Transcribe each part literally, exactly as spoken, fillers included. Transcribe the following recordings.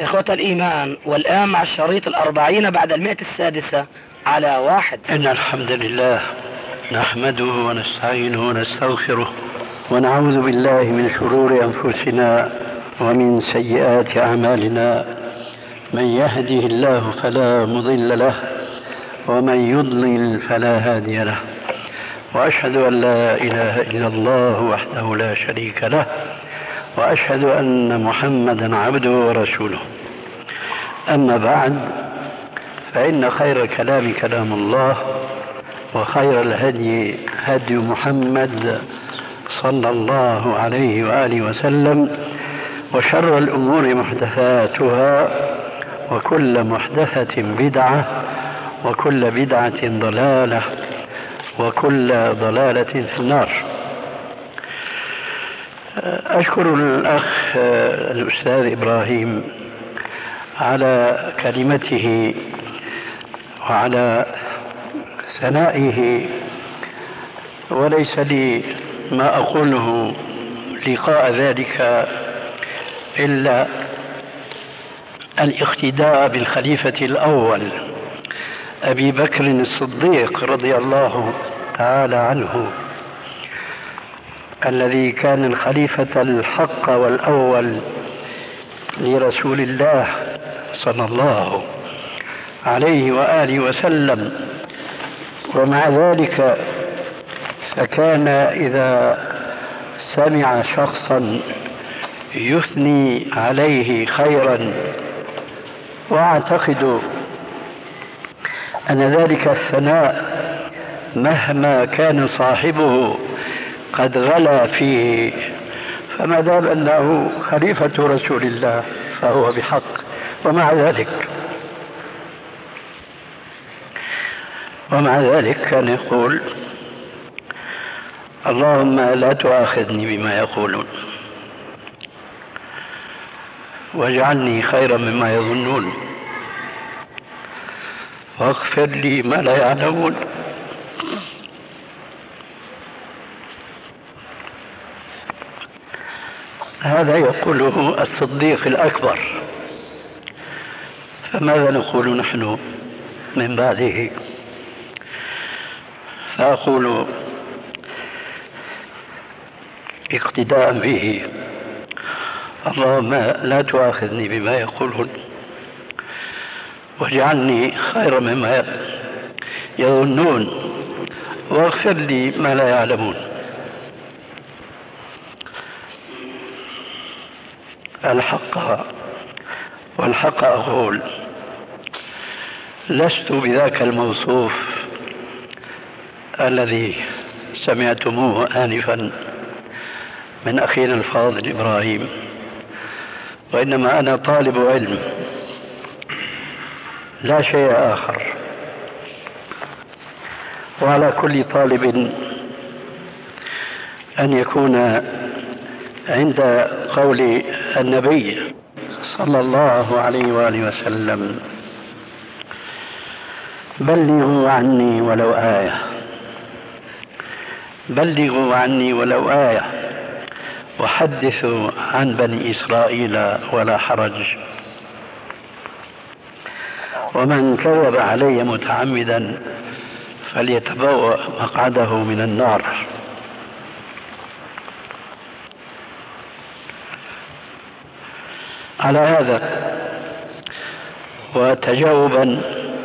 إخوة الإيمان، والآن مع الشريط الأربعين بعد المئة السادسة على واحد. إن الحمد لله نحمده ونستعينه ونستغفره ونعوذ بالله من شرور أنفسنا ومن سيئات أعمالنا. من يهده الله فلا مضل له ومن يضلل فلا هادي له، وأشهد أن لا إله إلا الله وحده لا شريك له، وأشهد أن محمدا عبده ورسوله. أما بعد، فإن خير الكلام كلام الله، وخير الهدي هدي محمد صلى الله عليه وآله وسلم، وشر الأمور محدثاتها، وكل محدثة بدعة، وكل بدعة ضلالة، وكل ضلالة في النار. أشكر الأخ الأستاذ إبراهيم على كلمته وعلى ثنائه، وليس لي ما أقوله لقاء ذلك إلا الاقتداء بالخليفة الأول أبي بكر الصديق رضي الله تعالى عنه، الذي كان الخليفة الحق والأول لرسول الله صلى الله عليه وآله وسلم. ومع ذلك فكان إذا سمع شخصا يثني عليه خيرا، واعتقد أن ذلك الثناء مهما كان صاحبه قد غلا فيه، فما دام أنه خليفة رسول الله فهو بحق. ومع ذلك ومع ذلك كان يقول: اللهم لا تؤاخذني بما يقولون، واجعلني خيرا مما يظنون، واغفر لي ما لا يعلمون. هذا يقوله الصديق الأكبر، فماذا نقول نحن من بعده؟ فأقول اقتداء به: اللهم لا تؤاخذني بما يقولون، واجعلني خيرا مما يظنون، واغفر لي ما لا يعلمون. الحق والحق أقول: لست بذاك الموصوف الذي سمعتموه آنفا من أخينا الفاضل إبراهيم، وإنما أنا طالب علم لا شيء آخر. وعلى كل طالب أن يكون عند قول النبي صلى الله عليه وآله وسلم: بلغوا عني ولو آية، بلغوا عني ولو آية، وحدثوا عن بني إسرائيل ولا حرج. ومن كذب علي متعمدا فليتبوأ مقعده من النار. على هذا، وتجاوبا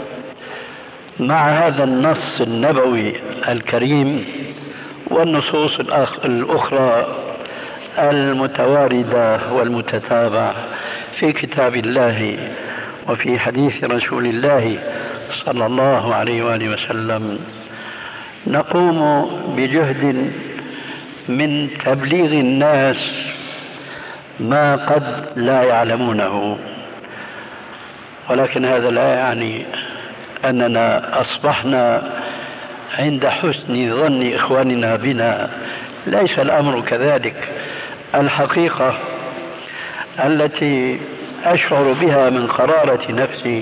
مع هذا النص النبوي الكريم والنصوص الأخرى المتواردة والمتتابعة في كتاب الله وفي حديث رسول الله صلى الله عليه وآله وسلم، نقوم بجهد من تبليغ الناس ما قد لا يعلمونه، ولكن هذا لا يعني أننا أصبحنا عند حسن ظن إخواننا بنا. ليس الأمر كذلك. الحقيقة التي أشعر بها من قرارة نفسي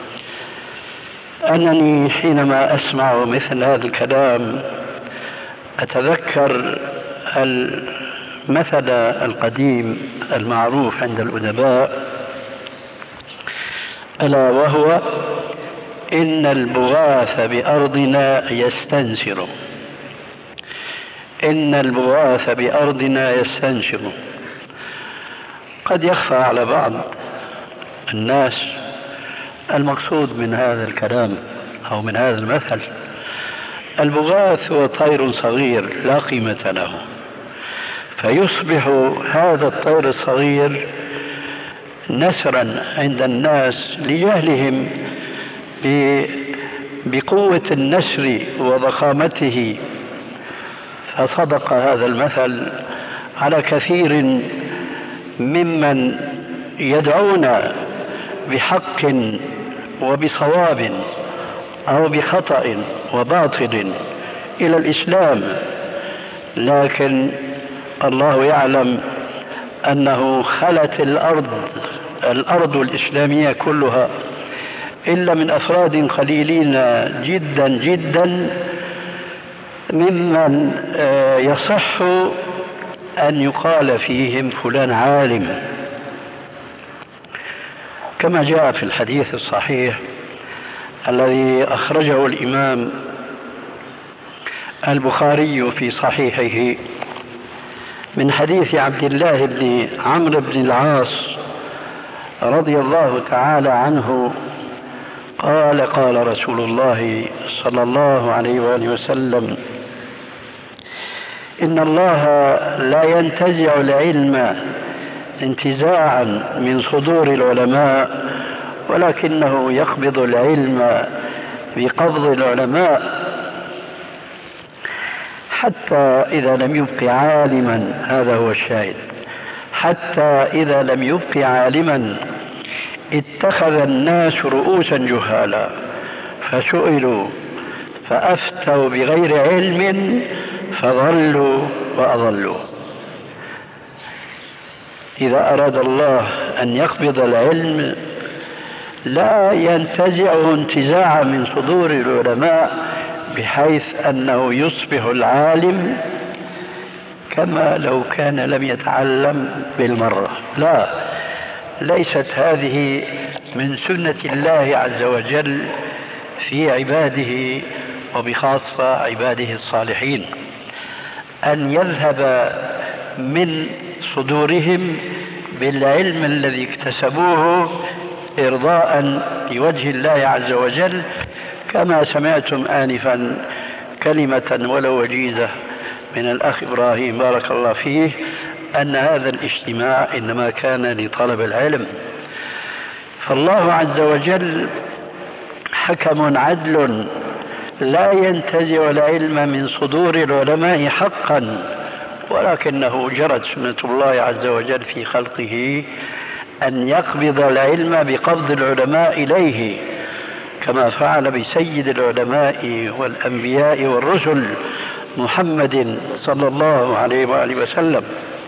أنني حينما أسمع مثل هذا الكلام أتذكر المثل القديم المعروف عند الأدباء ألا وهو إن البغاث بأرضنا يستنشر إن البغاث بأرضنا يستنشر. قد يخفى على بعض الناس المقصود من هذا الكلام أو من هذا المثل. البغاث هو طير صغير لا قيمة له، فيصبح هذا الطير الصغير نسرا عند الناس لجهلهم بقوة النسر وضخامته. فصدق هذا المثل على كثير ممن يدعون بحق وبصواب أو بخطأ وباطل إلى الإسلام، لكن الله يعلم أنه خلت الأرض الأرض الإسلامية كلها إلا من أفراد قليلين جدا جدا ممن يصح أن يقال فيهم فلان عالم، كما جاء في الحديث الصحيح الذي أخرجه الإمام البخاري في صحيحه من حديث عبد الله بن عمرو بن العاص رضي الله تعالى عنه قال قال رسول الله صلى الله عليه وآله وسلم: إن الله لا ينتزع العلم انتزاعا من صدور العلماء، ولكنه يقبض العلم بقبض العلماء حتى إذا لم يبق عالما. هذا هو الشاهد: حتى إذا لم يبق عالما اتخذ الناس رؤوسا جهالا فسئلوا فأفتوا بغير علم فضلوا وأضلوا. إذا أراد الله أن يقبض العلم لا ينتزعه انتزاعا من صدور العلماء بحيث أنه يصبح العالم كما لو كان لم يتعلم بالمرة. لا، ليست هذه من سنة الله عز وجل في عباده وبخاصة عباده الصالحين، أن يذهب من صدورهم بالعلم الذي اكتسبوه إرضاء لوجه الله عز وجل، كما سمعتم آنفا كلمة ولو وجيزة من الأخ إبراهيم بارك الله فيه أن هذا الاجتماع إنما كان لطلب العلم. فالله عز وجل حكم عدل لا ينتزع العلم من صدور العلماء حقا، ولكنه جرت سنة الله عز وجل في خلقه أن يقبض العلم بقبض العلماء إليه، كما فعل بسيد العلماء والأنبياء والرسل محمد صلى الله عليه وآله وسلم.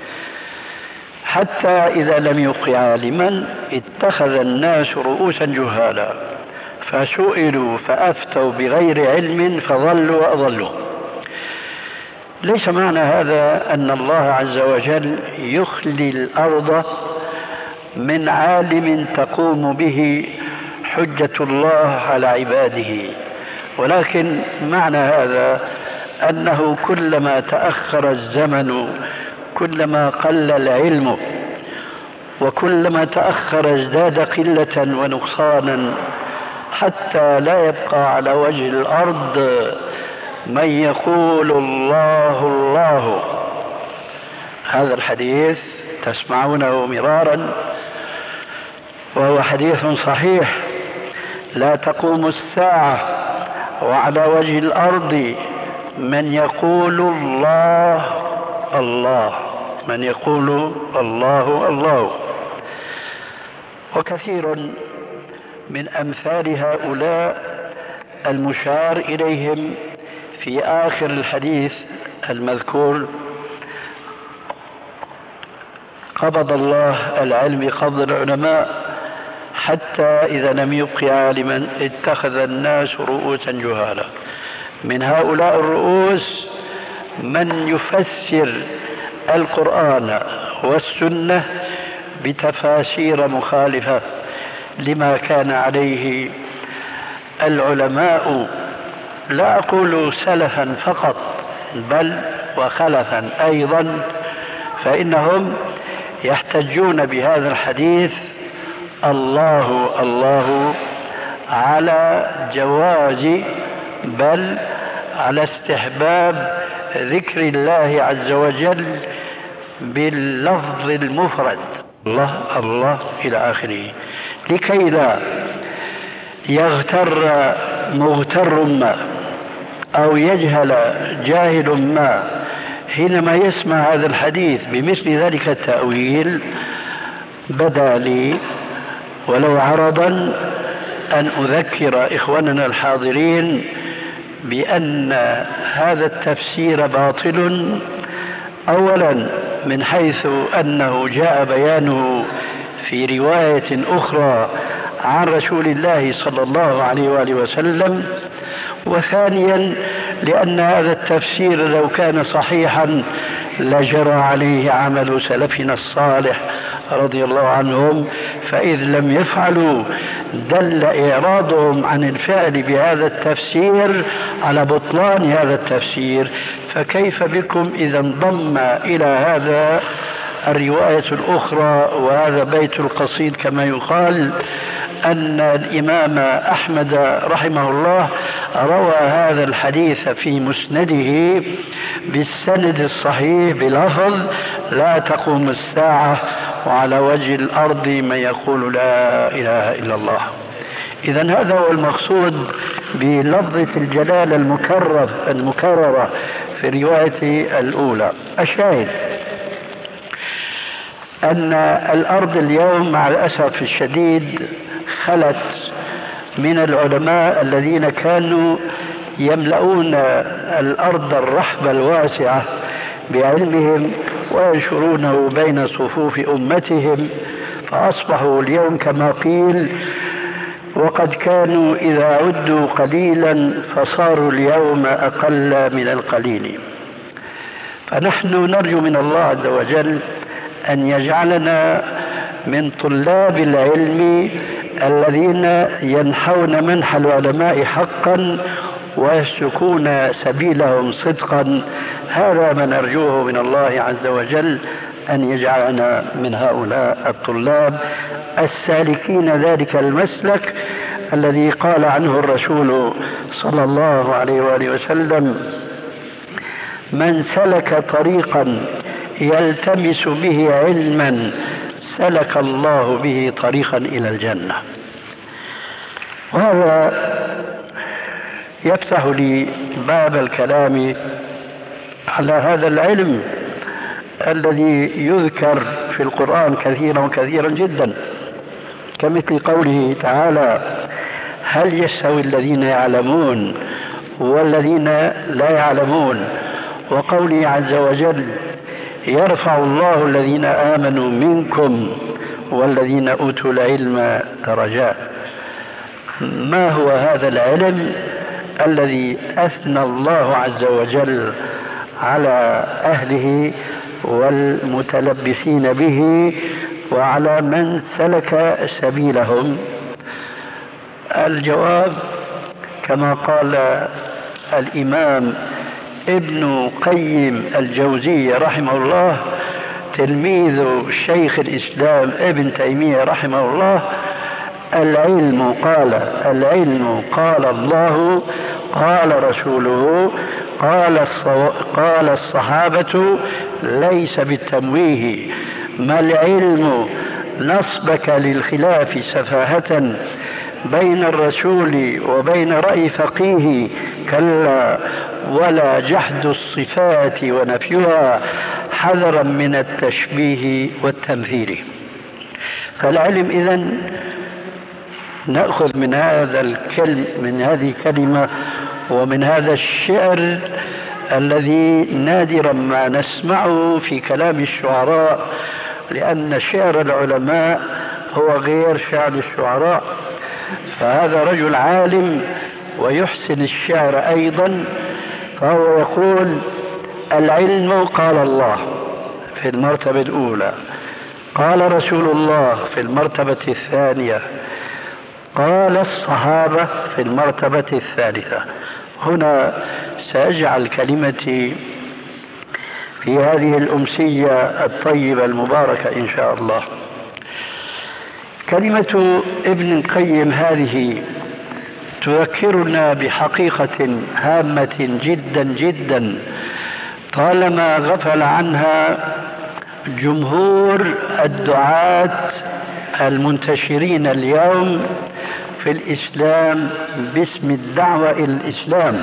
حتى إذا لم يبق عالما اتخذ الناس رؤوسا جهالا فسئلوا فأفتوا بغير علم فضلوا وأضلوا. ليس معنى هذا أن الله عز وجل يخلي الأرض من عالم تقوم به حجة الله على عباده، ولكن معنى هذا أنه كلما تأخر الزمن كلما قل العلم، وكلما تأخر ازداد قلة ونقصانا، حتى لا يبقى على وجه الأرض من يقول الله الله. هذا الحديث تسمعونه مرارا وهو حديث صحيح: لا تقوم الساعة وعلى وجه الأرض من يقول الله الله، من يقول الله الله. وكثير من أمثال هؤلاء المشار إليهم في آخر الحديث المذكور: قبض الله العلم بقبض العلماء حتى إذا لم يبق عالما اتخذ الناس رؤوسا جهالا. من هؤلاء الرؤوس من يفسر القرآن والسنة بتفاسير مخالفة لما كان عليه العلماء، لا أقول سلفا فقط بل وخلفا أيضا، فإنهم يحتجون بهذا الحديث الله الله على جواز بل على استحباب ذكر الله عز وجل باللفظ المفرد الله الله إلى آخره، لكي لا يغتر مغتر ما أو يجهل جاهل ما حينما يسمع هذا الحديث بمثل ذلك التأويل. بدا لي ولو عرضا أن أذكر إخواننا الحاضرين بأن هذا التفسير باطل، أولا من حيث أنه جاء بيانه في رواية أخرى عن رسول الله صلى الله عليه وآله وسلم، وثانيا لأن هذا التفسير لو كان صحيحا لجرى عليه عمل سلفنا الصالح رضي الله عنهم، فإذ لم يفعلوا دل إعراضهم عن الفعل بهذا التفسير على بطلان هذا التفسير. فكيف بكم إذا انضم إلى هذا الرواية الأخرى وهذا بيت القصيد كما يقال أن الإمام أحمد رحمه الله روى هذا الحديث في مسنده بالسند الصحيح بلفظ لا تقوم الساعة وعلى وجه الأرض من يقول لا إله إلا الله. إذن هذا هو المقصود بلفظة الجلالة المكرر المكررة في الرواية الأولى. الشاهد أن الأرض اليوم مع الأسف الشديد خلت من العلماء الذين كانوا يملؤون الأرض الرحبة الواسعة بعلمهم وينشرونه بين صفوف أمتهم، فأصبحوا اليوم كما قيل وقد كانوا إذا عدوا قليلا فصاروا اليوم أقل من القليل. فنحن نرجو من الله عز وجل أن يجعلنا من طلاب العلم الذين ينحون منح العلماء حقا ويسلكون سبيلهم صدقا. هذا ما نرجوه من الله عز وجل، أن يجعلنا من هؤلاء الطلاب السالكين ذلك المسلك الذي قال عنه الرسول صلى الله عليه وآله وسلم: من سلك طريقا يلتمس به علما سلك الله به طريقا إلى الجنة. وهذا يفتح لي باب الكلام على هذا العلم الذي يذكر في القرآن كثيرا وكثيرا جدا، كمثل قوله تعالى: هل يستوي الذين يعلمون والذين لا يعلمون، وقوله عز وجل: يرفع الله الذين آمنوا منكم والذين أوتوا العلم درجات. ما هو هذا العلم الذي أثنى الله عز وجل على أهله والمتلبسين به وعلى من سلك سبيلهم؟ الجواب كما قال الإمام ابن قيم الجوزية رحمه الله تلميذ شيخ الإسلام ابن تيمية رحمه الله: العلم قال العلم قال الله قال رسوله قال قال الصحابة ليس بالتمويه. ما العلم نصبك للخلاف سفاهة بين الرسول وبين رأي فقيه، كلا، ولا جحد الصفات ونفيها حذرا من التشبيه والتمثيل. فالعلم إذن نأخذ من هذا الكلم من هذه الكلمة ومن هذا الشعر الذي نادرا ما نسمعه في كلام الشعراء، لأن شعر العلماء هو غير شعر الشعراء. فهذا رجل عالم ويحسن الشعر أيضا، فهو يقول: العلم قال الله في المرتبة الأولى، قال رسول الله في المرتبة الثانية، قال الصحابة في المرتبة الثالثة. هنا سأجعل كلمتي في هذه الأمسية الطيبة المباركة إن شاء الله. كلمة ابن القيم هذه تذكرنا بحقيقة هامة جدا جدا طالما غفل عنها جمهور الدعاة المنتشرين اليوم في الإسلام باسم الدعوة إلى الإسلام.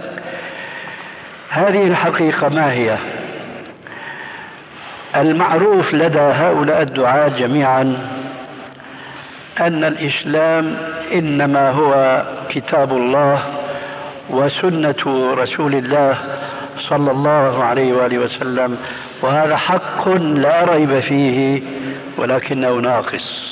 هذه الحقيقة ما هي؟ المعروف لدى هؤلاء الدعاة جميعا أن الإسلام إنما هو كتاب الله وسنة رسول الله صلى الله عليه وآله وسلم، وهذا حق لا ريب فيه، ولكنه ناقص.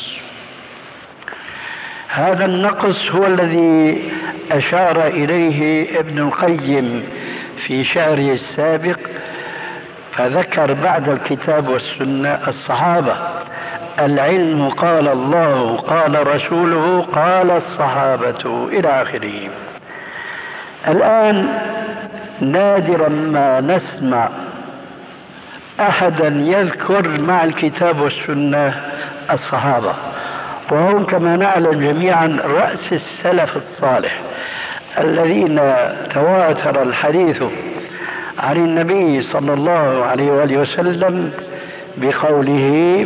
هذا النقص هو الذي أشار إليه ابن القيم في شعره السابق، فذكر بعد الكتاب والسنة الصحابة. العلم قال الله قال رسوله قال الصحابة إلى آخره. الآن نادرا ما نسمع أحدا يذكر مع الكتاب والسنة الصحابة، وهم كما نعلم جميعا رأس السلف الصالح الذين تواتر الحديث عن النبي صلى الله عليه وآله وسلم بقوله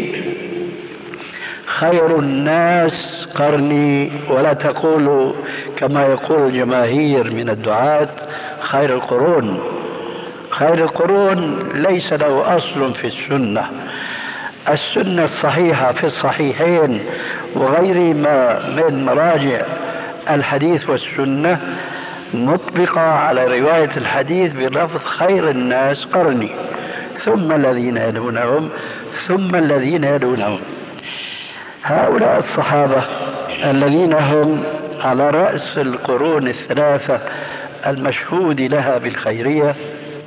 خير الناس قرني، ولا تقولوا كما يقول الجماهير من الدعاة خير القرون. خير القرون ليس له أصل في السنة. السنة الصحيحة في الصحيحين وغيرهما من مراجع الحديث والسنة مطبقة على رواية الحديث بلفظ خير الناس قرني، ثم الذين يلونهم ثم الذين يلونهم. هؤلاء الصحابة الذين هم على رأس القرون الثلاثة المشهود لها بالخيرية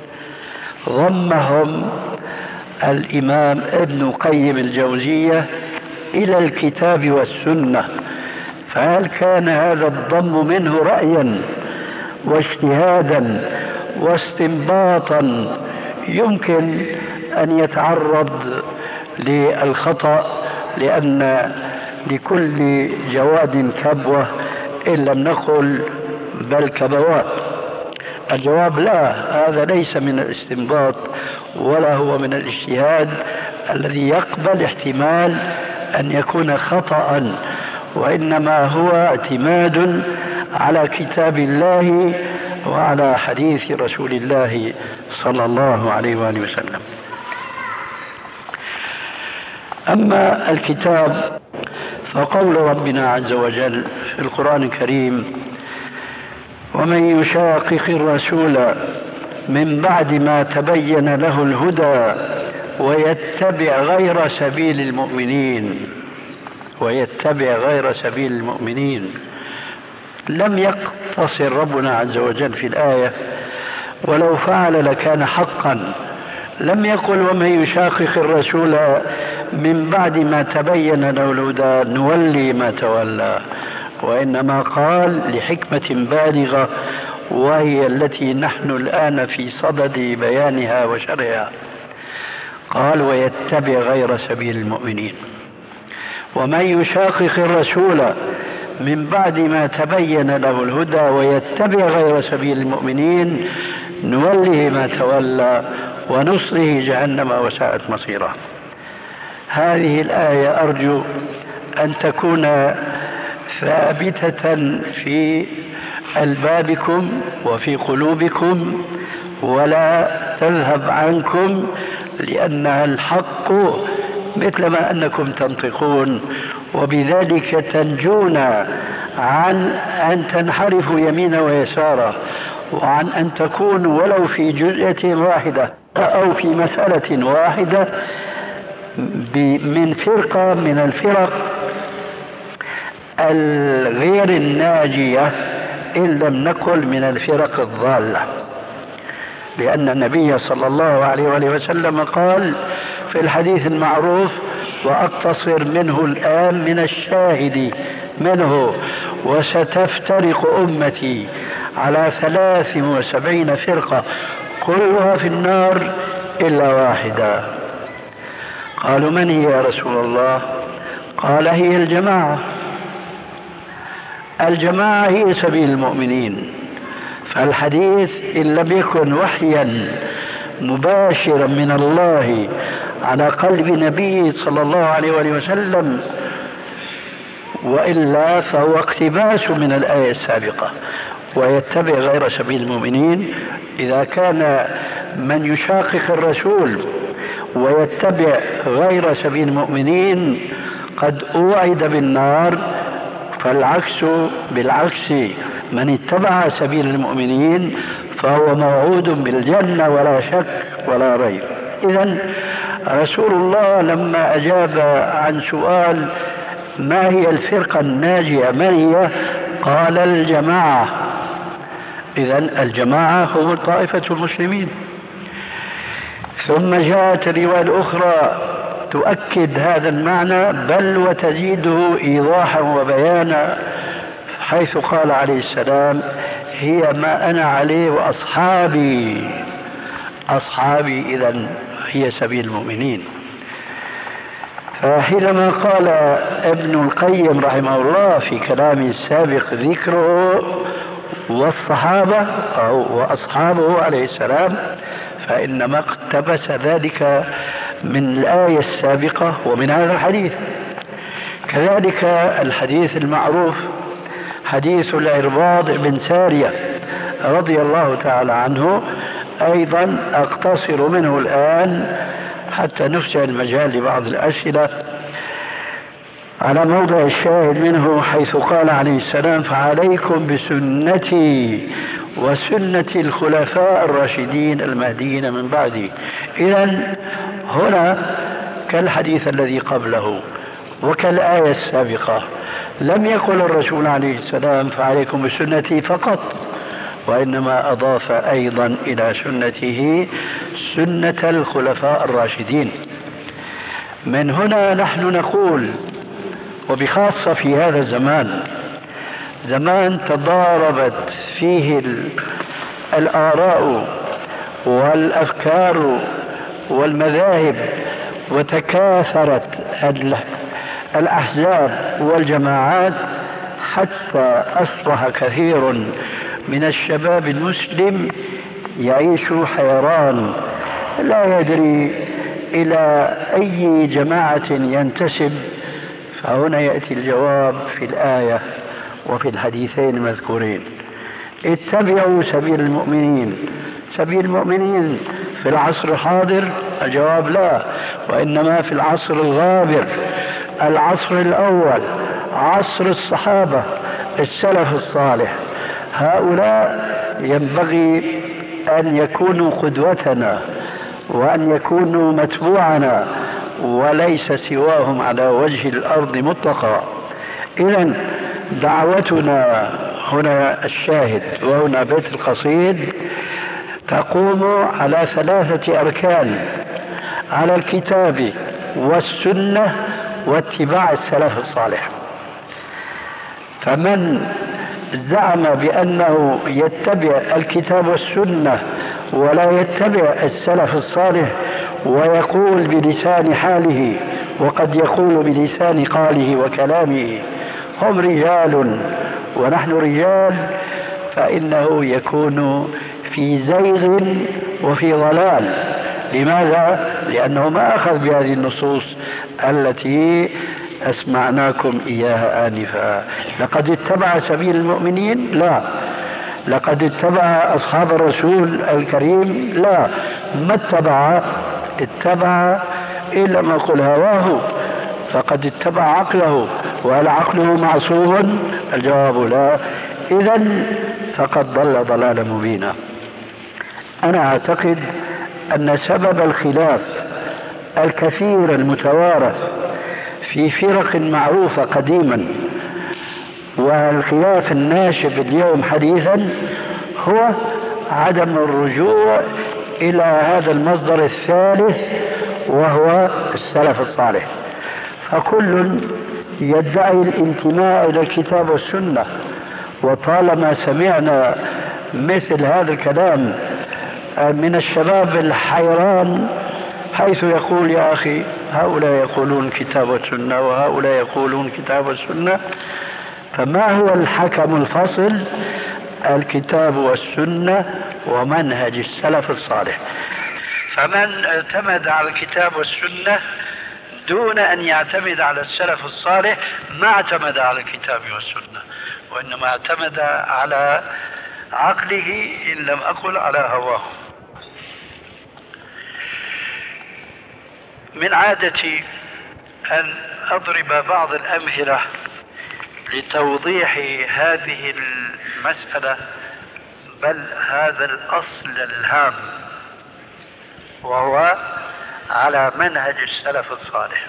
ضمهم الإمام ابن قيم الجوزية إلى الكتاب والسنة. فهل كان هذا الضم منه رأيا واجتهادا واستنباطا يمكن أن يتعرض للخطأ، لأن لكل جواد كبوة إن لم نقل بل كبوات؟ الجواب لا، هذا ليس من الاستنباط ولا هو من الاجتهاد الذي يقبل احتمال أن يكون خطأ، وإنما هو اعتماد على كتاب الله وعلى حديث رسول الله صلى الله عليه وآله وسلم. أما الكتاب فقول ربنا عز وجل في القرآن الكريم ومن يشاقق الرسول من بعد ما تبين له الهدى ويتبع غير سبيل المؤمنين ويتبع غير سبيل المؤمنين لم يقتصر ربنا عز وجل في الآية ولو فعل لكان حقا. لم يقل ومن يشاقق الرسول من بعد ما تبين له الهدى نولي ما تولى، وإنما قال لحكمة بالغة وهي التي نحن الآن في صدد بيانها وشرحها. قال ويتبع غير سبيل المؤمنين. ومن يشاقق الرسول من بعد ما تبين له الهدى ويتبع غير سبيل المؤمنين نوله ما تولى ونصله جهنم وساءت مصيره. هذه الآية أرجو أن تكون ثابتة في ألبابكم وفي قلوبكم ولا تذهب عنكم، لأنها الحق مثلما أنكم تنطقون، وبذلك تنجون عن أن تنحرفوا يمينا ويسارا، وعن أن تكونوا ولو في جزئية واحدة أو في مسألة واحدة من فرقة من الفرق الغير الناجية إن لم نقل من الفرق الضالة. لأن النبي صلى الله عليه وآله وسلم قال في الحديث المعروف وأقتصر منه الآن من الشاهد منه وستفترق أمتي على ثلاث وسبعين فرقة كلها في النار إلا واحدة. قالوا من هي يا رسول الله؟ قال هي الجماعة. الجماعة هي سبيل المؤمنين. فالحديث إن لم يكن وحيا مباشرا من الله على قلب نبي صلى الله عليه وآله وسلم، وإلا فهو اقتباس من الآية السابقة. ويتبع غير سبيل المؤمنين إذا كان من يشاقق الرسول ويتبع غير سبيل المؤمنين قد أوعد بالنار، فالعكس بالعكس، من اتبع سبيل المؤمنين فهو موعود بالجنة ولا شك ولا ريب. إذن رسول الله لما أجاب عن سؤال ما هي الفرقة الناجية من هي؟ قال الجماعة. إذن الجماعة هم طائفة المسلمين. ثم جاءت الرواية الأخرى تؤكد هذا المعنى بل وتزيده إيضاحا وبيانا، حيث قال عليه السلام هي ما أنا عليه وأصحابي. أصحابي إذن هي سبيل المؤمنين. فحينما قال ابن القيم رحمه الله في كلامه السابق ذكره والصحابة أو وأصحابه عليه السلام، فإنما اقتبس ذلك من الآية السابقة ومن هذا الحديث. كذلك الحديث المعروف حديث العرباض بن سارية رضي الله تعالى عنه، أيضا أقتصر منه الآن حتى نفسح المجال لبعض الأسئلة على موضع الشاهد منه، حيث قال عليه السلام فعليكم بسنتي وسنة الخلفاء الراشدين المهديين من بعدي. إذن هنا كالحديث الذي قبله وكالآية السابقة لم يقل الرسول عليه السلام فعليكم بسنتي فقط، وإنما أضاف أيضا إلى سنته سنة الخلفاء الراشدين. من هنا نحن نقول، وبخاصة في هذا الزمان، زمان تضاربت فيه الآراء والأفكار والمذاهب وتكاثرت الأحزاب والجماعات، حتى أصبح كثير من الشباب المسلم يعيش حيران لا يدري إلى أي جماعة ينتسب. فهنا يأتي الجواب في الآية وفي الحديثين المذكورين: اتبعوا سبيل المؤمنين. سبيل المؤمنين في العصر الحاضر؟ الجواب لا، وإنما في العصر الغابر، العصر الأول، عصر الصحابة السلف الصالح. هؤلاء ينبغي أن يكونوا قدوتنا وأن يكونوا متبوعنا، وليس سواهم على وجه الأرض مطلقا. إذن دعوتنا هنا الشاهد وهنا بيت القصيد تقوم على ثلاثة أركان: على الكتاب والسنة واتباع السلف الصالح. فمن زعم بأنه يتبع الكتاب والسنة ولا يتبع السلف الصالح ويقول بلسان حاله وقد يقول بلسان قاله وكلامه هم رجال ونحن رجال، فإنه يكون في زيغ وفي ضلال. لماذا؟ لأنه ما أخذ بهذه النصوص التي أسمعناكم إياها آنفا. لقد اتبع سبيل المؤمنين؟ لا. لقد اتبع أصحاب الرسول الكريم؟ لا. ما اتبع اتبع إلا ما قل هواه، فقد اتبع عقله. وهل عقله معصوم؟ الجواب لا. إذن فقد ضل ضلالا مبينا. أنا أعتقد أن سبب الخلاف الكثير المتوارث في فرق معروفة قديما والخلاف الناشب اليوم حديثا هو عدم الرجوع إلى هذا المصدر الثالث وهو السلف الصالح. فكل يدعي الانتماء إلى الكتاب والسنة. وطالما سمعنا مثل هذا الكلام من الشباب الحيران، حيث يقول يا أخي هؤلاء يقولون كتاب والسنة وهؤلاء يقولون كتاب والسنة، فما هو الحكم الفصل؟ الكتاب والسنة ومنهج السلف الصالح. فمن اعتمد على الكتاب والسنة دون أن يعتمد على السلف الصالح ما اعتمد على الكتاب والسنة، وإنما اعتمد على عقله إن لم أقل على هواه. من عادتي أن أضرب بعض الأمثلة لتوضيح هذه المسألة، بل هذا الأصل الهام، وهو على منهج السلف الصالح.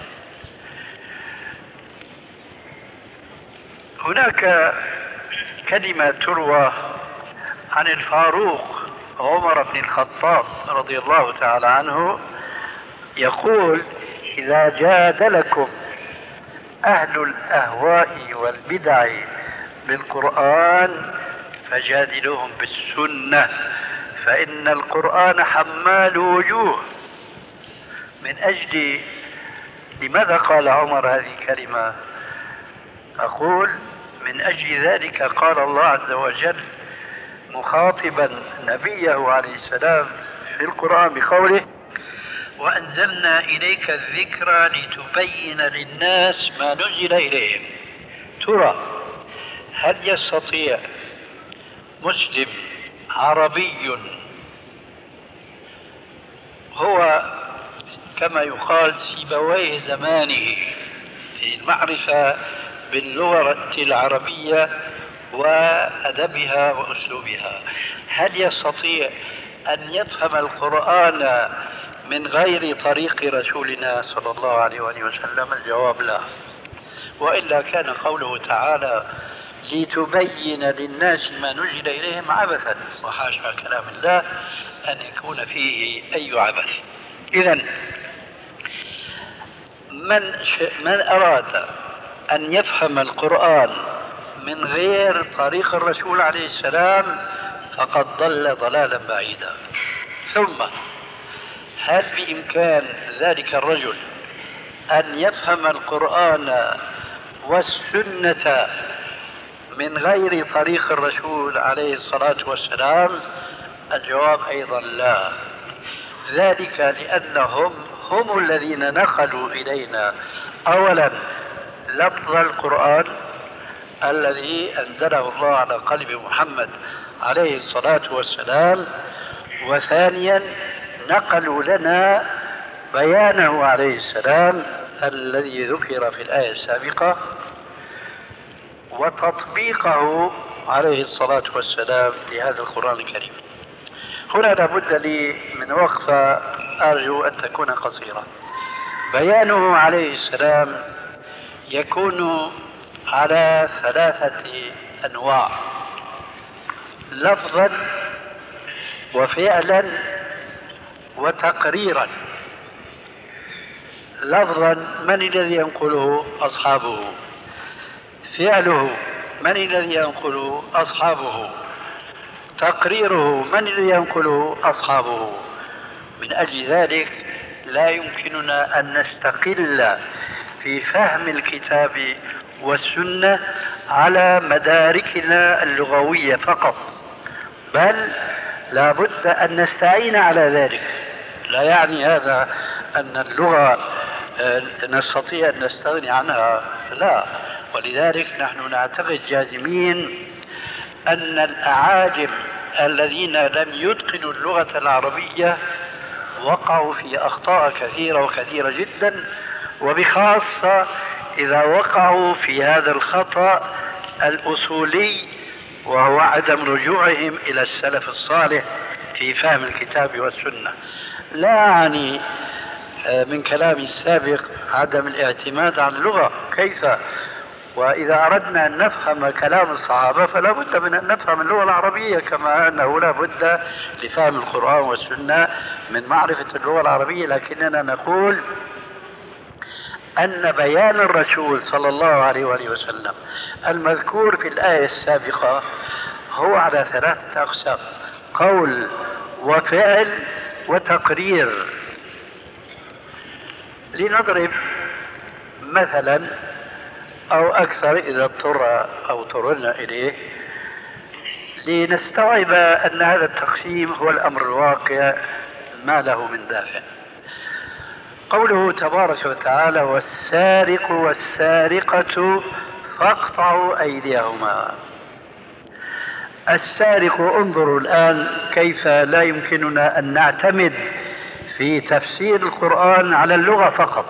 هناك كلمة تروى عن الفاروق عمر بن الخطاب رضي الله تعالى عنه، يقول: إذا جادلكم أهل الأهواء والبدع بالقرآن فجادلوهم بالسنة، فإن القرآن حمال وجوه. من أجل لماذا قال عمر هذه الكلمة؟ أقول من أجل ذلك قال الله عز وجل مخاطبا نبيه عليه السلام في القرآن بقوله: وأنزلنا إليك الذكرى لتبين للناس ما نزل إليهم. ترى هل يستطيع مسلم عربي هو كما يقال سيبويه زمانه في المعرفة باللغة العربية وأدبها وأسلوبها، هل يستطيع أن يفهم القرآن من غير طريق رسولنا صلى الله عليه وآله وسلم؟ الجواب لا. وإلا كان قوله تعالى لتبين للناس ما نزل إليهم عبثا، وحاشا كلام الله أن يكون فيه أي عبث. إذن من, من أراد أن يفهم القرآن من غير طريق الرسول عليه السلام فقد ضل ضلالا بعيدا. ثم هل بإمكان ذلك الرجل أن يفهم القرآن والسنة من غير طريق الرسول عليه الصلاة والسلام؟ الجواب أيضا لا. ذلك لأنهم هم الذين نقلوا إلينا أولا لفظ القرآن الذي أنزله الله على قلب محمد عليه الصلاة والسلام، وثانيا نقلوا لنا بيانه عليه السلام الذي ذكر في الآية السابقة وتطبيقه عليه الصلاة والسلام لهذا القرآن الكريم. هنا لابد لي من وقفة أرجو أن تكون قصيرة. بيانه عليه السلام يكون على ثلاثة أنواع: لفظا وفعلا وتقريرا. لفظا من الذي ينقله؟ أصحابه. فعله من الذي ينقله؟ أصحابه. تقريره من الذي ينقله؟ أصحابه. من أجل ذلك لا يمكننا أن نستقل في فهم الكتاب والسنة على مداركنا اللغوية فقط، بل لا بد أن نستعين على ذلك. لا يعني هذا أن اللغة نستطيع أن نستغني عنها، لا. ولذلك نحن نعتقد جازمين أن الأعاجم الذين لم يتقنوا اللغة العربية وقعوا في أخطاء كثيرة وكثيرة جدا، وبخاصة إذا وقعوا في هذا الخطأ الأصولي وهو عدم رجوعهم إلى السلف الصالح في فهم الكتاب والسنة. لا أعني من كلامي السابق عدم الاعتماد على اللغة، كيف؟ وإذا أردنا أن نفهم كلام الصحابة فلا بد من أن نفهم اللغة العربية، كما أنه لا بد لفهم القرآن والسنة من معرفة اللغة العربية. لكننا نقول أن بيان الرسول صلى الله عليه وآله وسلم المذكور في الآية السابقة هو على ثلاثة أقسام: قول وفعل وتقرير. لنضرب مثلا أو أكثر إذا اضطر أو اضطررنا إليه لنستوعب أن هذا التقسيم هو الأمر الواقع ما له من دافع. قوله تبارك وتعالى: والسارق والسارقة فاقطعوا أيديهما. السارق، انظروا الآن كيف لا يمكننا أن نعتمد في تفسير القرآن على اللغة فقط.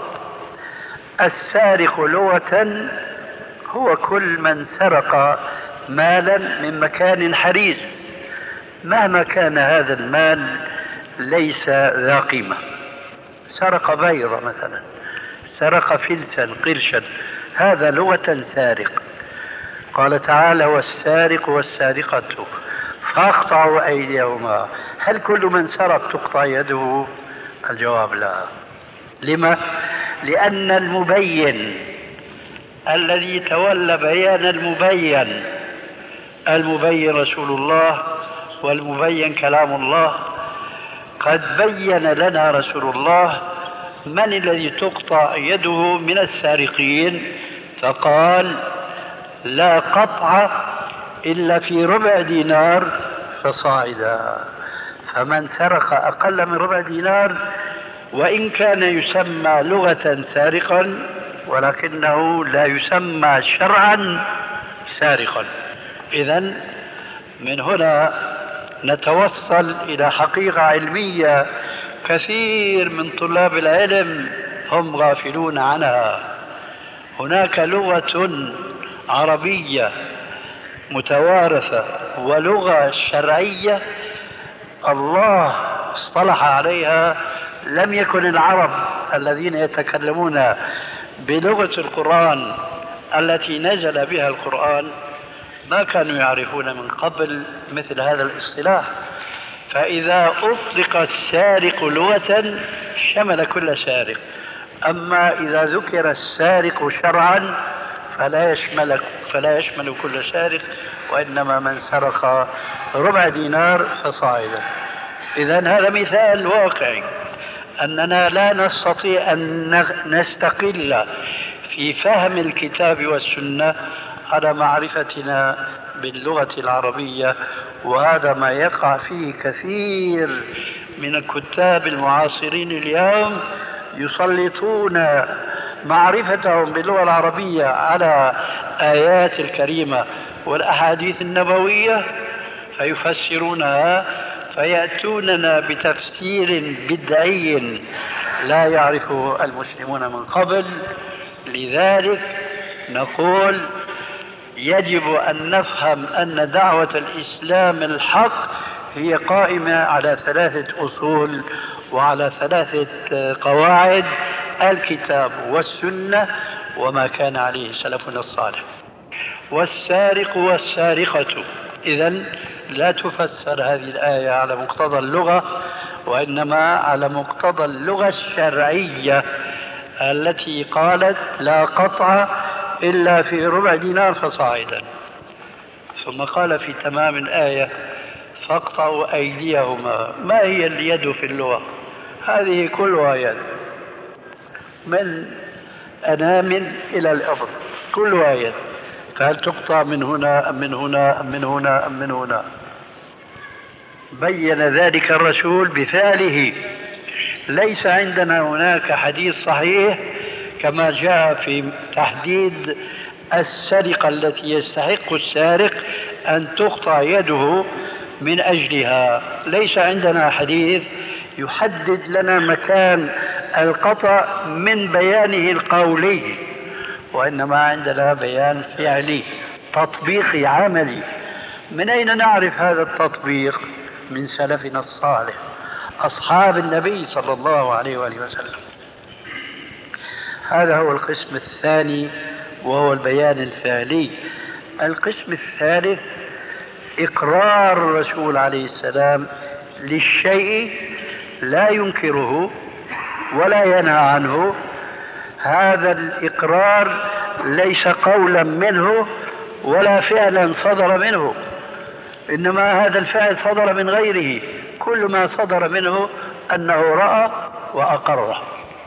السارق لغة هو كل من سرق مالا من مكان حريز مهما كان هذا المال ليس ذا قيمة. سرق بيضة مثلا، سرق فلسا قرشا، هذا لغة سارق. قال تعالى: والسارق والسارقة فاقطعوا أيديهما. هل كل من سرق تقطع يده؟ الجواب لا. لما؟ لأن المبين الذي تولى بيان المبين، المبين رسول الله والمبين كلام الله، قد بين لنا رسول الله من الذي تقطع يده من السارقين، فقال: لا قطع إلا في ربع دينار فصاعدا. فمن سرق أقل من ربع دينار وإن كان يسمى لغة سارقا ولكنه لا يسمى شرعا سارقا. إذن من هنا نتوصل إلى حقيقة علمية كثير من طلاب العلم هم غافلون عنها. هناك لغة عربية متوارثة ولغة شرعية الله اصطلح عليها. لم يكن العرب الذين يتكلمون بلغة القرآن التي نزل بها القرآن ما كانوا يعرفون من قبل مثل هذا الاصطلاح. فإذا أطلق السارق لغة شمل كل سارق، أما إذا ذكر السارق شرعا فلا يشمل, فلا يشمل كل سارق، وإنما من سرق ربع دينار فصاعدا. إذن هذا مثال واقعي أننا لا نستطيع أن نستقل في فهم الكتاب والسنة على معرفتنا باللغة العربية، وهذا ما يقع فيه كثير من الكتاب المعاصرين اليوم، يسلطون معرفتهم باللغة العربية على آيات الكريمة والأحاديث النبوية فيفسرونها، فيأتوننا بتفسير بدعي لا يعرفه المسلمون من قبل. لذلك نقول يجب أن نفهم أن دعوة الإسلام الحق هي قائمة على ثلاثة أصول وعلى ثلاثة قواعد: الكتاب والسنة وما كان عليه سلفنا الصالح. والسارق والسارقة، إذن لا تفسر هذه الآية على مقتضى اللغة، وإنما على مقتضى اللغة الشرعية التي قالت: لا قطع إلا في ربع دينار فصاعدا. ثم قال في تمام الآية: فاقطعوا أيديهما. ما هي اليد في اللغة؟ هذه كلها يد، من أنامل إلى الأفضل كلها يد، فهل تقطع من هنا أم من هنا أم من هنا أم من هنا؟ بين ذلك الرسول بفعله. ليس عندنا هناك حديث صحيح كما جاء في تحديد السرقة التي يستحق السارق أن تقطع يده من أجلها. ليس عندنا حديث يحدد لنا مكان القطع من بيانه القولي، وإنما عندنا بيان فعلي تطبيقي عملي. من أين نعرف هذا التطبيق؟ من سلفنا الصالح أصحاب النبي صلى الله عليه وآله وسلم. هذا هو القسم الثاني وهو البيان الفعلي. القسم الثالث إقرار الرسول عليه السلام للشيء لا ينكره ولا ينهى عنه. هذا الإقرار ليس قولا منه ولا فعلا صدر منه، إنما هذا الفعل صدر من غيره، كل ما صدر منه أنه رأى وأقره.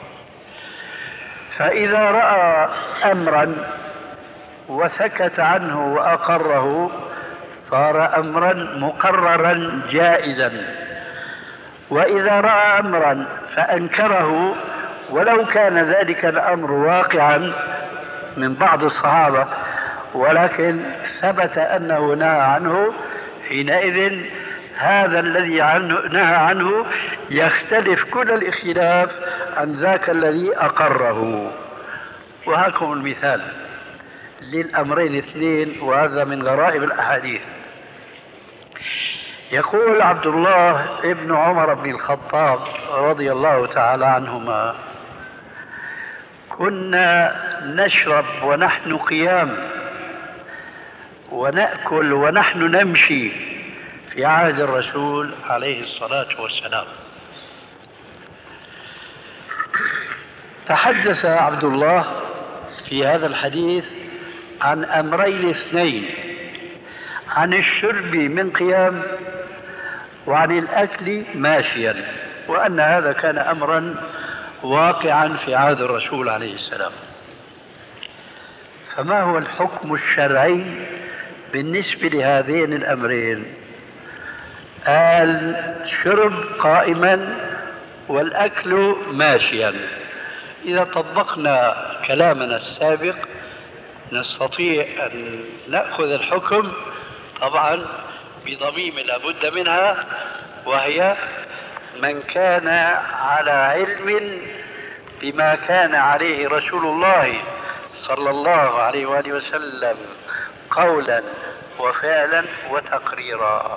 فإذا رأى أمرا وسكت عنه وأقره صار أمرا مقررا جائزا، وإذا رأى أمرا فأنكره ولو كان ذلك الأمر واقعا من بعض الصحابة ولكن ثبت أنه نهى عنه، حينئذ هذا الذي عنه نهى عنه يختلف كل الاختلاف عن ذاك الذي أقره. وهاكم المثال للأمرين الاثنين، وهذا من غرائب الأحاديث. يقول عبد الله ابن عمر بن الخطاب رضي الله تعالى عنهما: كنا نشرب ونحن قيام ونأكل ونحن نمشي في عهد الرسول عليه الصلاة والسلام. تحدث عبد الله في هذا الحديث عن أمرين اثنين: عن الشرب من قيام وعن الأكل ماشيا، وأن هذا كان أمرا واقعا في عهد الرسول عليه السلام. فما هو الحكم الشرعي بالنسبة لهذين الأمرين؟ الشرب قائما والأكل ماشيا. إذا طبقنا كلامنا السابق نستطيع أن نأخذ الحكم طبعا بضميم لابد منها، وهي من كان على علم بما كان عليه رسول الله صلى الله عليه وآله وسلم قولا وفعلا وتقريرا.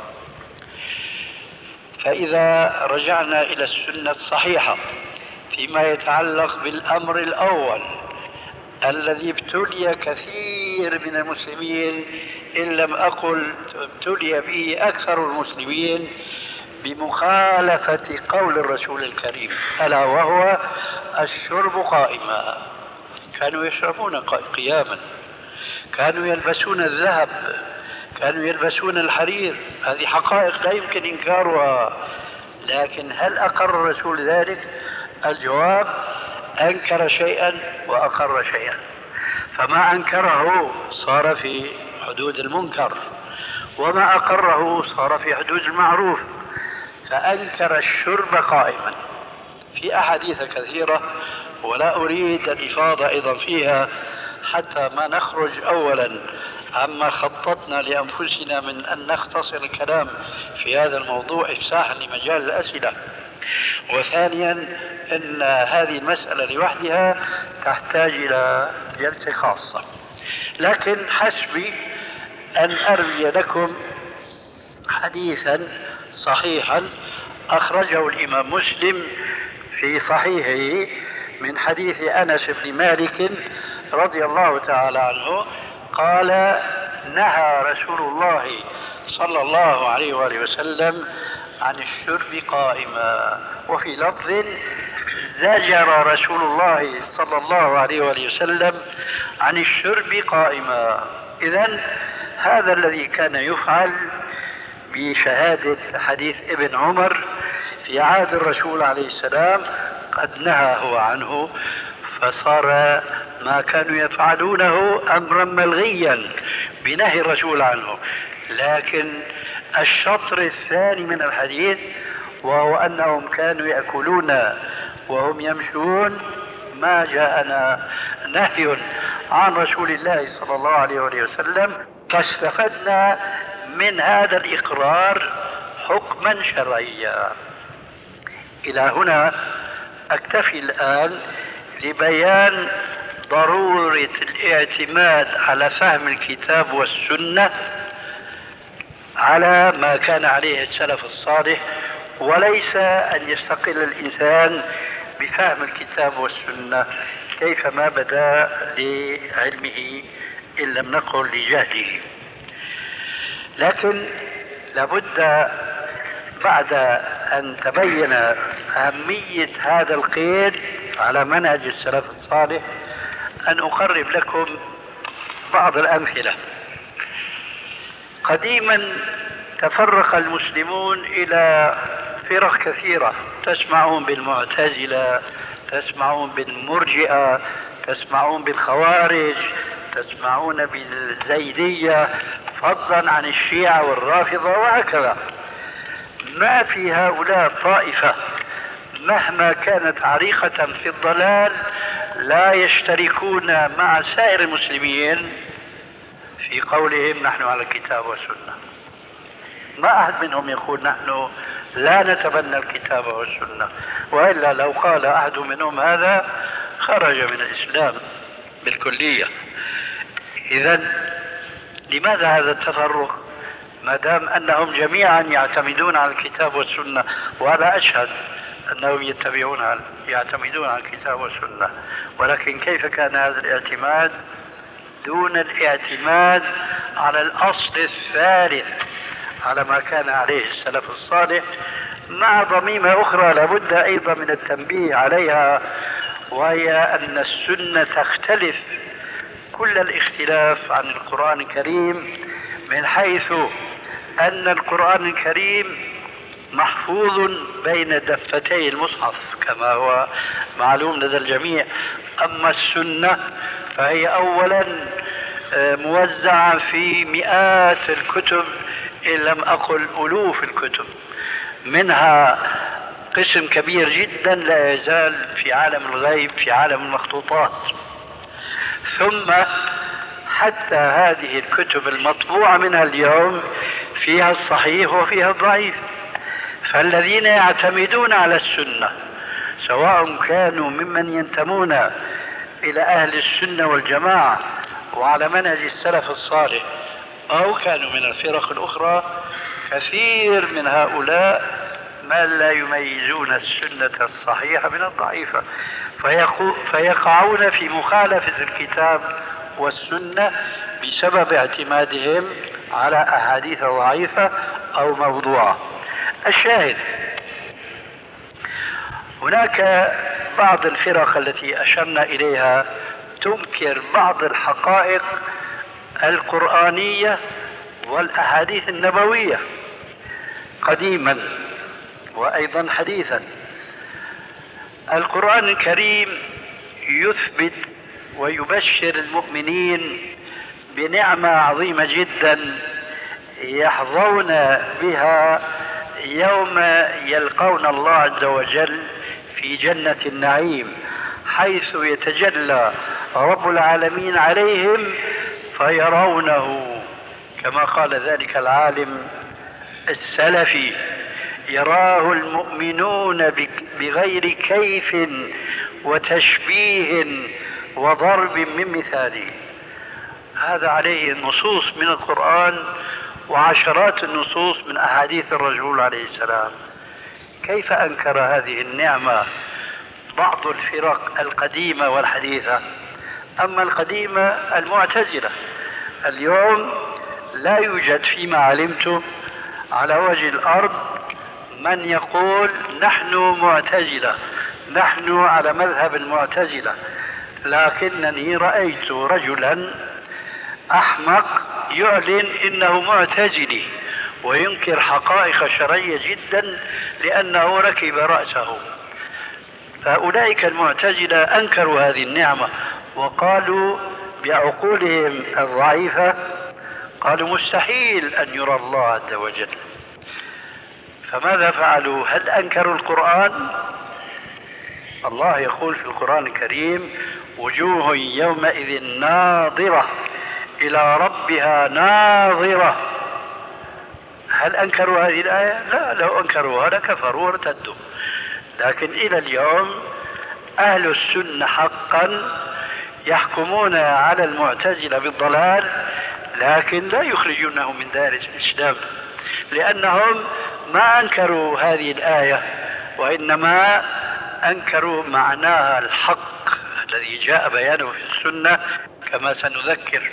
فإذا رجعنا إلى السنة الصحيحة فيما يتعلق بالأمر الأول الذي ابتلي كثير من المسلمين، إن لم أقل ابتلي به أكثر المسلمين، بمخالفة قول الرسول الكريم، ألا وهو الشرب قائما. كانوا يشربون قياما، كانوا يلبسون الذهب، كانوا يلبسون الحرير، هذه حقائق لا يمكن إنكارها. لكن هل أقر الرسول ذلك؟ الجواب: أنكر شيئا وأقر شيئا، فما أنكره صار في حدود المنكر، وما أقره صار في حدود المعروف. فأنكر الشرب قائما في أحاديث كثيرة، ولا أريد الإفاضة أيضا فيها حتى ما نخرج أولا عما خططنا لأنفسنا من أن نختصر الكلام في هذا الموضوع إفساحا لمجال الأسئلة، وثانيا أن هذه المسألة لوحدها تحتاج إلى جلسة خاصة. لكن حسبي أن أروي لكم حديثا صحيحا أخرجه الإمام مسلم في صحيحه من حديث أنس بن مالك رضي الله تعالى عنه قال: نهى رسول الله صلى الله عليه وآله وسلم عن الشرب قائما. وفي لفظ: زجر رسول الله صلى الله عليه وآله وسلم عن الشرب قائما. إذن هذا الذي كان يفعل بشهادة حديث ابن عمر في عهد الرسول عليه السلام قد نهى هو عنه، فصار ما كانوا يفعلونه أمرا ملغيا بنهي الرسول عنه. لكن الشطر الثاني من الحديث وهو أنهم كانوا يأكلون وهم يمشون، ما جاءنا نهي عن رسول الله صلى الله عليه وسلم، فاستفدنا من هذا الإقرار حكما شرعيا. إلى هنا أكتفي الآن لبيان ضرورة الاعتماد على فهم الكتاب والسنة على ما كان عليه السلف الصالح، وليس أن يستقل الإنسان بفهم الكتاب والسنة كيفما بدا لعلمه إن لم نقل لجهله. لكن لابد بعد أن تبين أهمية هذا القيد على منهج السلف الصالح أن أقرب لكم بعض الأمثلة. قديما تفرق المسلمون إلى فرق كثيرة، تسمعون بالمعتزلة، تسمعون بالمرجئة، تسمعون بالخوارج، تسمعون بالزيدية، فضلا عن الشيعة والرافضة وهكذا. ما في هؤلاء طائفة مهما كانت عريقة في الضلال لا يشتركون مع سائر المسلمين في قولهم نحن على الكتاب والسنة. ما أحد منهم يقول نحن لا نتبنى الكتاب والسنة، وإلا لو قال أحد منهم هذا خرج من الإسلام بالكلية. إذن لماذا هذا التفرق ما دام أنهم جميعا يعتمدون على الكتاب والسنة؟ وأنا أشهد أنهم يتبعون يعتمدون على الكتاب والسنة، ولكن كيف كان هذا الاعتماد دون الاعتماد على الأصل الثالث على ما كان عليه السلف الصالح، مع ضميمة أخرى لابد أيضا من التنبيه عليها، وهي أن السنة تختلف كل الاختلاف عن القرآن الكريم، من حيث أن القرآن الكريم محفوظ بين دفتي المصحف كما هو معلوم لدى الجميع، أما السنة فهي أولا موزعة في مئات الكتب إن لم أقل ألوف الكتب، منها قسم كبير جدا لا يزال في عالم الغيب في عالم المخطوطات. ثم حتى هذه الكتب المطبوعة منها اليوم فيها الصحيح وفيها الضعيف، فالذين يعتمدون على السنة سواء كانوا ممن ينتمون إلى أهل السنة والجماعة وعلى منهج السلف الصالح أو كانوا من الفرق الأخرى، كثير من هؤلاء ما لا يميزون السنة الصحيحة من الضعيفة، فيقعون في مخالفة الكتاب والسنة بسبب اعتمادهم على أحاديث ضعيفة أو موضوعة. الشاهد هناك بعض الفرق التي أشرنا إليها تنكر بعض الحقائق القرآنية والأحاديث النبوية قديما وأيضا حديثا. القرآن الكريم يثبت ويبشر المؤمنين بنعمة عظيمة جدا يحظون بها يوم يلقون الله عز وجل في جنة النعيم، حيث يتجلى رب العالمين عليهم فيرونه كما قال ذلك العالم السلفي: يراه المؤمنون بغير كيف وتشبيه وضرب من مثاله. هذا عليه النصوص من القرآن وعشرات النصوص من أحاديث الرسول عليه السلام. كيف أنكر هذه النعمة بعض الفرق القديمة والحديثة؟ أما القديمة المعتزلة اليوم لا يوجد فيما علمت على وجه الأرض من يقول نحن معتزلة، نحن على مذهب المعتزلة، لكنني رأيت رجلا أحمق يعلن إنه معتزلي وينكر حقائق شرعية جدا لأنه ركب رأسه. فأولئك المعتزلة أنكروا هذه النعمة وقالوا بعقولهم الضعيفة، قالوا مستحيل أن يرى الله عز وجل. فماذا فعلوا؟ هل أنكروا القرآن؟ الله يقول في القرآن الكريم: وجوه يومئذ ناظرة إلى ربها ناظرة. هل أنكروا هذه الآية؟ لا، لو أنكروها لكفروا وارتدوا. لكن إلى اليوم أهل السنة حقا يحكمون على المعتزلة بالضلال، لكن لا يخرجونهم من دائرة الإسلام، لأنهم ما أنكروا هذه الآية وإنما أنكروا معناها الحق الذي جاء بيانه في السنة كما سنذكر.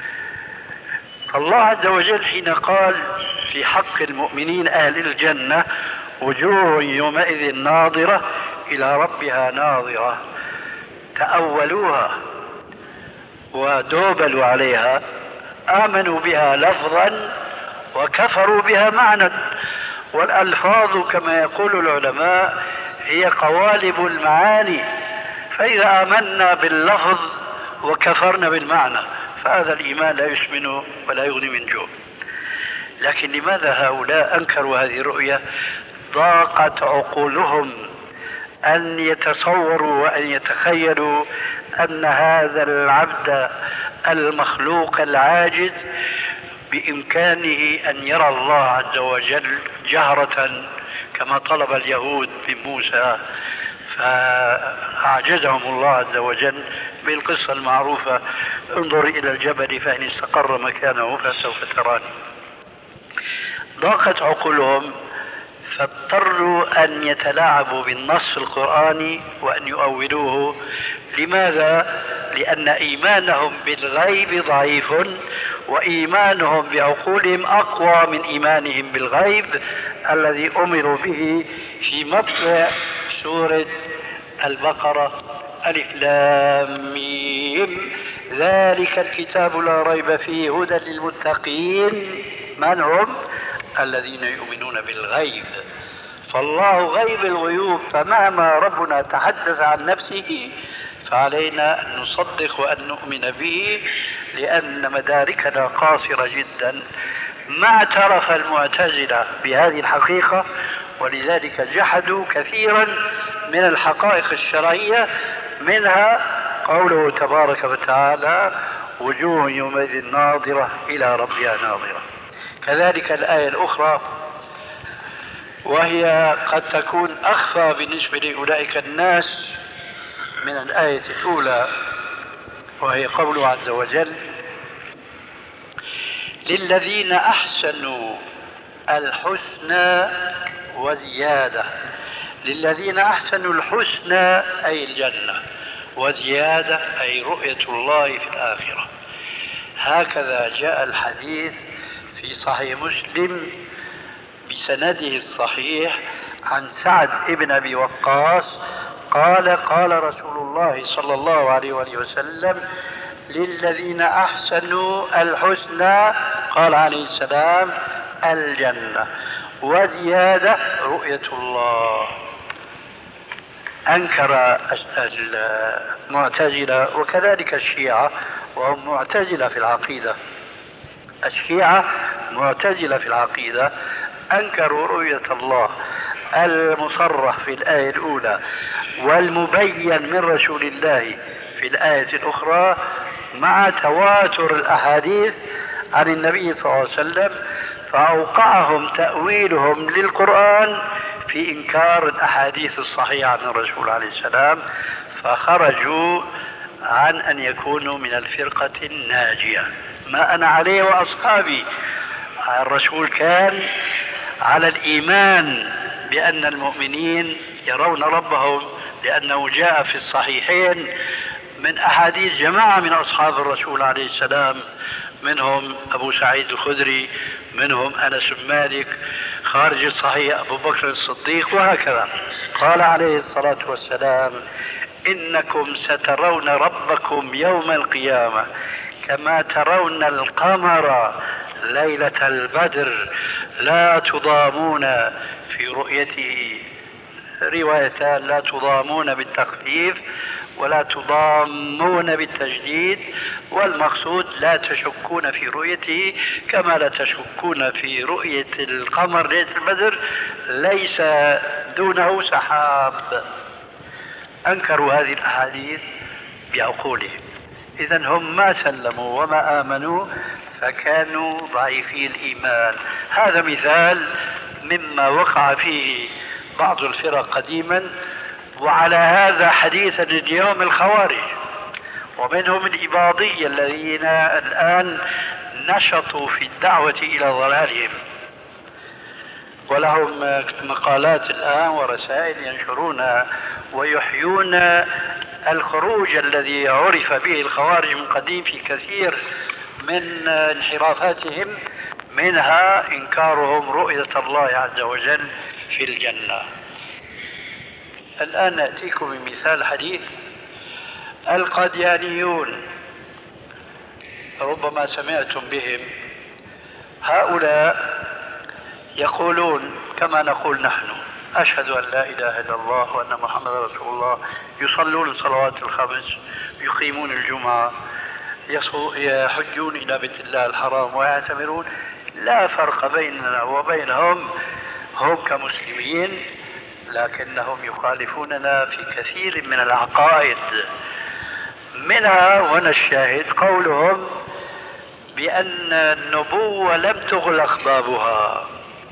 فالله عز وجل حين قال في حق المؤمنين أهل الجنة: وجوه يومئذ ناظرة إلى ربها ناظرة تأولوها ودوبلوا عليها، آمنوا بها لفظا وكفروا بها معنى. والألفاظ كما يقول العلماء هي قوالب المعاني، فإذا آمنا باللفظ وكفرنا بالمعنى فهذا الإيمان لا يسمن ولا يغني من جوع. لكن لماذا هؤلاء أنكروا هذه الرؤية؟ ضاقت عقولهم أن يتصوروا وأن يتخيلوا أن هذا العبد المخلوق العاجز بإمكانه أن يرى الله عز وجل جهرة كما طلب اليهود من موسى، فأعجزهم الله عز وجل بالقصة المعروفة: انظر إلى الجبل فإن استقر مكانه فسوف تراني. ضاقت عقولهم فاضطروا أن يتلاعبوا بالنص القرآني وأن يؤولوه. لماذا؟ لأن إيمانهم بالغيب ضعيف، وإيمانهم بعقولهم أقوى من إيمانهم بالغيب الذي أمروا به في مطلع سورة البقرة: ألف لام ميم ذلك الكتاب لا ريب فيه هدى للمتقين. من هم؟ الذين يؤمنون بالغيب. فالله غيب الغيوب، فمهما ربنا تحدث عن نفسه فعلينا أن نصدق وأن نؤمن به، لأن مداركنا قاصرة جدا. ما اعترف المعتزلة بهذه الحقيقة، ولذلك جحدوا كثيرا من الحقائق الشرعية، منها قوله تبارك وتعالى: وجوه يومئذ ناظرة إلى ربها ناظرة. كذلك الآية الأخرى، وهي قد تكون أخفى بالنسبة لأولئك الناس من الآية الأولى، وهي قوله عز وجل: للذين أحسنوا الحسنى وزيادة. للذين أحسنوا الحسنى أي الجنة، وزيادة أي رؤية الله في الآخرة. هكذا جاء الحديث في صحيح مسلم بسنده الصحيح عن سعد بن أبي وقاص قال: قال رسول الله صلى الله عليه وآله وسلم: للذين أحسنوا الحسنى، قال عليه السلام: الجنة، وزيادة رؤية الله. أنكر المعتزلة وكذلك الشيعة، وهم معتزلة في العقيدة. الشيعة معتزلة في العقيدة، أنكروا رؤية الله المصرح في الآية الأولى والمبين من رسول الله في الآية الأخرى، مع تواتر الأحاديث عن النبي صلى الله عليه وسلم، فأوقعهم تأويلهم للقرآن في إنكار الأحاديث الصحيحة عن الرسول عليه السلام، فخرجوا عن أن يكونوا من الفرقة الناجية. ما أنا عليه وأصحابي، الرسول كان على الإيمان بأن المؤمنين يرون ربهم، لأنه جاء في الصحيحين من أحاديث جماعة من أصحاب الرسول عليه السلام، منهم أبو سعيد الخدري، منهم أنس بن مالك، خارج الصحيح أبو بكر الصديق، وهكذا. قال عليه الصلاة والسلام: إنكم سترون ربكم يوم القيامة كما ترون القمر ليلة البدر لا تضامون في رؤيته. روايتان: لا تضامون بالتخفيف ولا تضامون بالتجديد، والمقصود لا تشكون في رؤيته كما لا تشكون في رؤية القمر ليلة البدر ليس دونه سحاب. أنكروا هذه الأحاديث بعقولهم، إذن هم ما سلموا وما آمنوا، فكانوا ضعيفي الإيمان. هذا مثال مما وقع فيه بعض الفرق قديما، وعلى هذا حديثا اليوم الخوارج، ومنهم الإباضية الذين الآن نشطوا في الدعوة إلى ضلالهم، ولهم مقالات الآن ورسائل ينشرونها ويحيون الخروج الذي عرف به الخوارج من قديم في كثير من انحرافاتهم، منها إنكارهم رؤية الله عز وجل في الجنة. الآن نأتيكم بمثال حديث. القاديانيون ربما سمعتم بهم، هؤلاء يقولون كما نقول نحن: أشهد أن لا إله إلا الله وأن محمد رسول الله، يصلون الصلوات الخمس، يقيمون الجمعة، يحجون إلى بيت الله الحرام ويعتمرون. لا فرق بيننا وبينهم، هم كمسلمين، لكنهم يخالفوننا في كثير من العقائد. منها هنا الشاهد قولهم بأن النبوة لم تغلق بابها.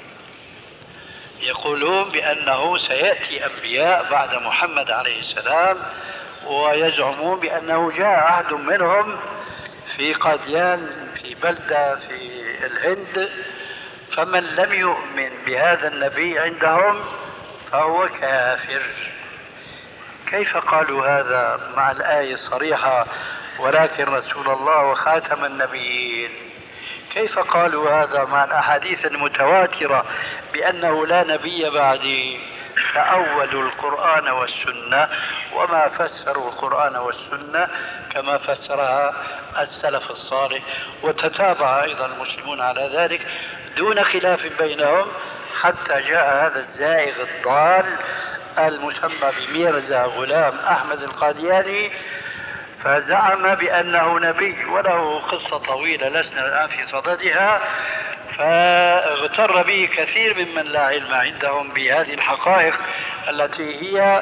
يقولون بأنه سيأتي أنبياء بعد محمد عليه السلام، ويزعمون بأنه جاء أحد منهم في قاديان في بلدة في الهند، فمن لم يؤمن بهذا النبي عندهم فهو كافر. كيف قالوا هذا مع الآية الصريحة: ولكن رسول الله وخاتم النبيين؟ كيف قالوا هذا مع الأحاديث المتواترة بأنه لا نبي بعدي؟ فأولوا القرآن والسنة وما فسروا القرآن والسنة كما فسرها السلف الصالح، وتتابع أيضا المسلمون على ذلك دون خلاف بينهم، حتى جاء هذا الزائغ الضال المسمى بميرزا غلام أحمد القادياني، فزعم بأنه نبي، وله قصة طويلة لسنا الآن في صددها. فاغتر به كثير ممن لا علم عندهم بهذه الحقائق التي هي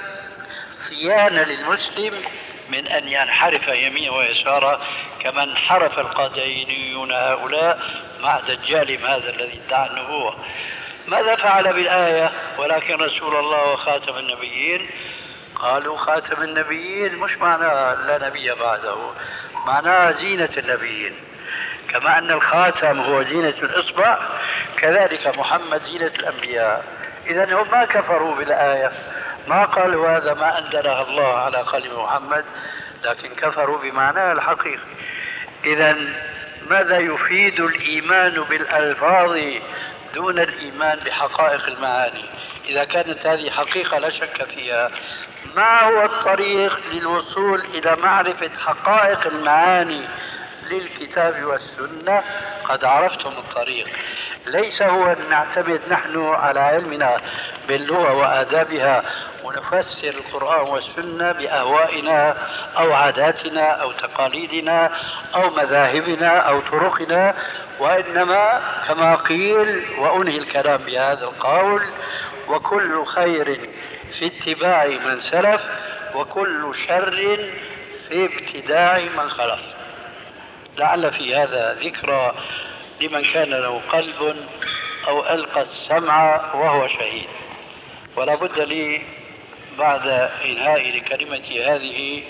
صيانة للمسلم من أن ينحرف يمين ويسارا كما انحرف القاديانيون هؤلاء مع دجالهم هذا الذي ادعى النبوة. ماذا فعل بالآية ولكن رسول الله وخاتم النبيين؟ قالوا خاتم النبيين مش معناه لا نبي بعده، معناه زينة النبيين. كما أن الخاتم هو زينة الإصبع، كذلك محمد زينة الأنبياء. إذن هم ما كفروا بالآية، ما قالوا هذا ما أنزلها الله على قلب محمد، لكن كفروا بمعناها الحقيقي. إذن ماذا يفيد الإيمان بالألفاظ دون الإيمان بحقائق المعاني؟ إذا كانت هذه حقيقة لا شك فيها، ما هو الطريق للوصول إلى معرفة حقائق المعاني للكتاب والسنة؟ قد عرفتم الطريق. ليس هو أن نعتمد نحن على علمنا باللغة وآدابها ونفسر القرآن والسنة بأهوائنا أو عاداتنا أو تقاليدنا أو مذاهبنا أو طرقنا، وإنما كما قيل، وأنهي الكلام بهذا القول: وكل خير في اتباع من سلف وكل شر في ابتداع من خلف. لعل في هذا ذكرى لمن كان له قلب أو ألقى السمع وهو شهيد. ولا بد لي بعد إنهاء لكلمتي هذه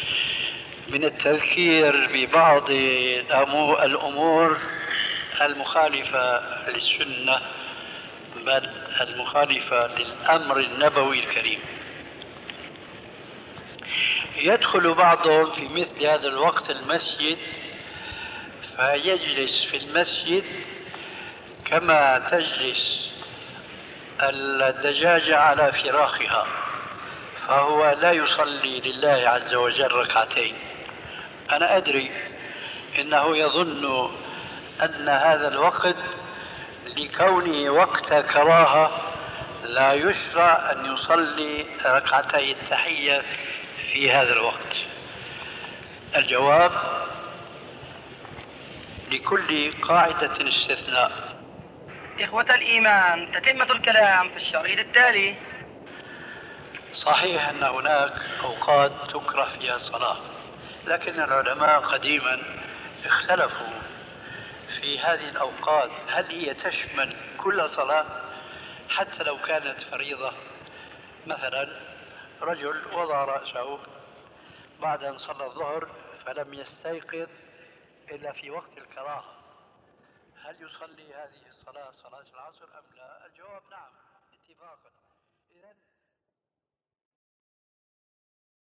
من التذكير ببعض الأمور المخالفة للسنة، بل المخالفة للأمر النبوي الكريم. يدخل بعضهم في مثل هذا الوقت المسجد فيجلس في المسجد كما تجلس الدجاجة على فراخها، فهو لا يصلي لله عز وجل ركعتين. أنا أدري إنه يظن أن هذا الوقت لكونه وقت كراهة لا يشرع أن يصلي ركعتي التحية في هذا الوقت. الجواب: لكل قاعدة استثناء. إخوة الإيمان، تتمة الكلام في الشريط التالي. صحيح أن هناك أوقات تكره فيها الصلاة، لكن العلماء قديما اختلفوا في هذه الأوقات، هل هي تشمل كل صلاة حتى لو كانت فريضة؟ مثلا رجل وضع رأسه بعد أن صلى الظهر فلم يستيقظ إلا في وقت الكراهة، هل يصلي هذه الصلاة صلاة العصر أم لا؟ الجواب: نعم اتفاقا. إذن